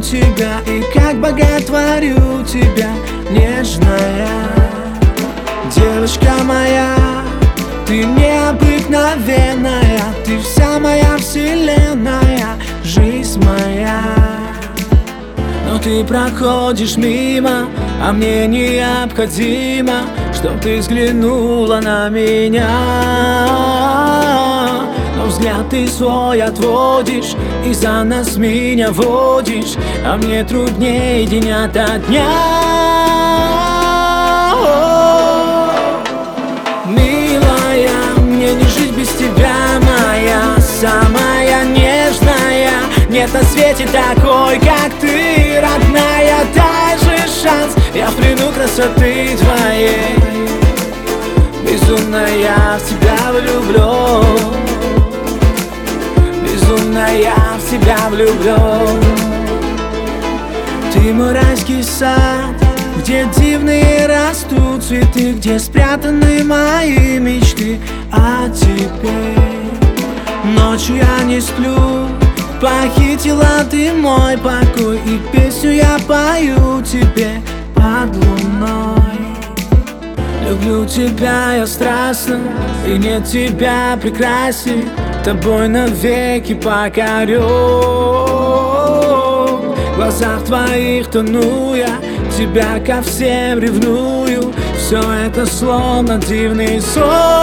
тебя и как боготворю тебя, нежная девочка моя. Ты необыкновенная, ты вся моя вселенная, жизнь моя. Но ты проходишь мимо, а мне необходимо, чтоб ты взглянула на меня. Но взгляд ты свой отводишь и за нас меня водишь, а мне труднее день ото дня. Милая, мне не жить без тебя, моя самая нежная. Нет на свете такой, как ты, родная. Дай же шанс, я в плену красоты твоей. Безумно я в тебя влюблен, безумно я в тебя влюблен. Ты мой райский сад, где дивные растут цветы, где спрятаны мои мечты о тебе. Ночью я не сплю, похитила ты мой покой, и песню я пою тебе под луной. Люблю тебя я страстно, и нет тебя прекрасней, тобой навеки покорен. В глазах твоих тону я, тебя ко всем ревную. Все это словно дивный сон.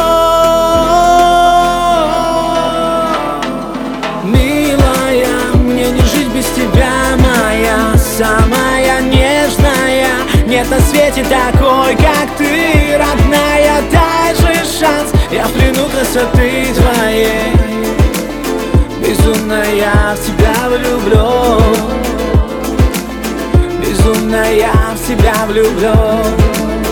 Милая, мне не жить без тебя, моя самая нежная. Нет на свете такой, как ты, родная. Дай же шанс, я в плену красоты твоей. Безумно я в тебя влюблен, безумно я в тебя влюблен.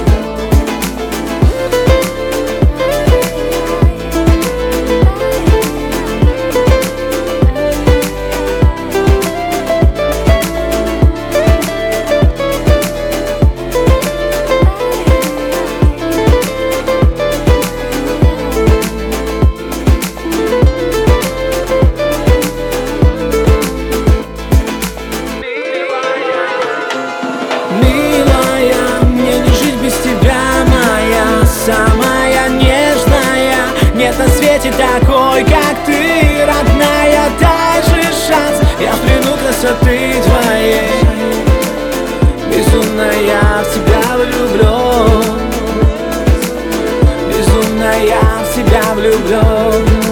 Самая нежная, нет на свете такой, как ты, родная. Дай же шанс, я в плену красоты твоей. Безумно я в тебя влюблен, безумно я в тебя влюблен.